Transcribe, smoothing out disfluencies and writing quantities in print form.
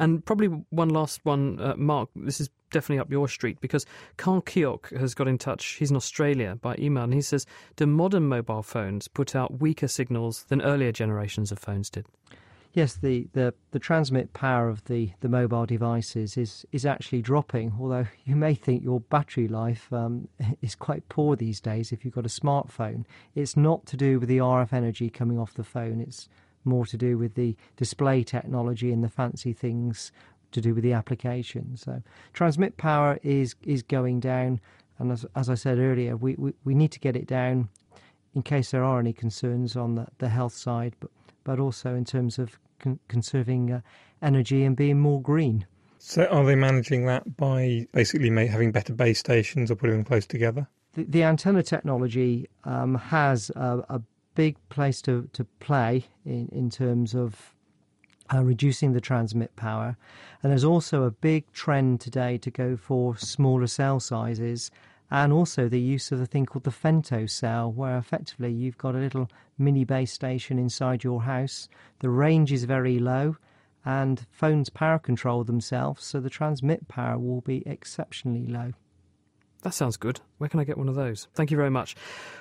And probably one last one, Mark, this is definitely up your street, because Carl Keogh has got in touch. He's in Australia by email, and he says, do modern mobile phones put out weaker signals than earlier generations of phones did? Yes, the transmit power of the mobile devices is actually dropping, although you may think your battery life is quite poor these days if you've got a smartphone. It's not to do with the RF energy coming off the phone, it's more to do with the display technology and the fancy things to do with the application. So transmit power is going down, and as I said earlier, we need to get it down in case there are any concerns on the health side, but also in terms of conserving energy and being more green. So are they managing that by basically having better base stations or putting them close together? The antenna technology has a big place to play in terms of reducing the transmit power. And there's also a big trend today to go for smaller cell sizes, and also the use of a thing called the femto cell, where effectively you've got a little mini base station inside your house. The range is very low, and phones power control themselves, so the transmit power will be exceptionally low. That sounds good. Where can I get one of those? Thank you very much.